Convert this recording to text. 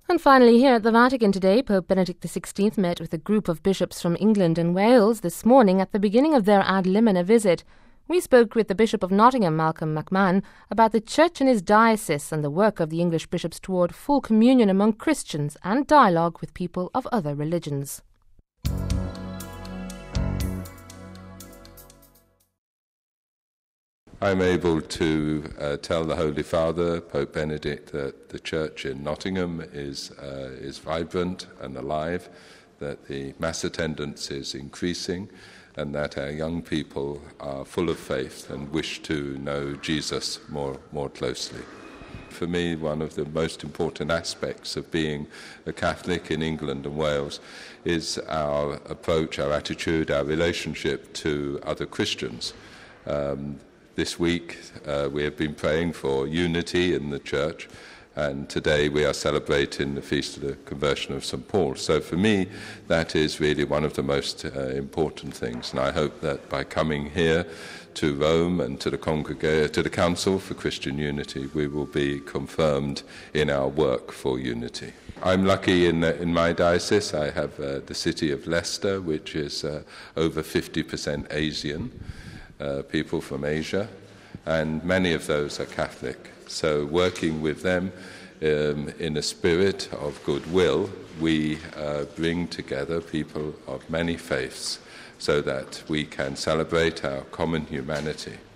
And finally, here at the Vatican today, Pope Benedict XVI met with a group of bishops from England and Wales this morning at the beginning of their ad limina visit. We spoke with the Bishop of Nottingham, Malcolm McMahon, about the Church in his diocese and the work of the English bishops toward full communion among Christians and dialogue with people of other religions. I'm able to tell the Holy Father, Pope Benedict, that the church in Nottingham is vibrant and alive, that the mass attendance is increasing, and that our young people are full of faith and wish to know Jesus more closely. For me, one of the most important aspects of being a Catholic in England and Wales is our approach, our attitude, our relationship to other Christians. This week we have been praying for unity in the Church, and today we are celebrating the Feast of the Conversion of St. Paul. So for me, that is really one of the most important things, and I hope that by coming here to Rome and to the Council for Christian Unity, we will be confirmed in our work for unity. I'm lucky in my diocese. I have the city of Leicester, which is over 50% Asian. People from Asia, and many of those are Catholic. So working with them in a spirit of goodwill, we bring together people of many faiths so that we can celebrate our common humanity.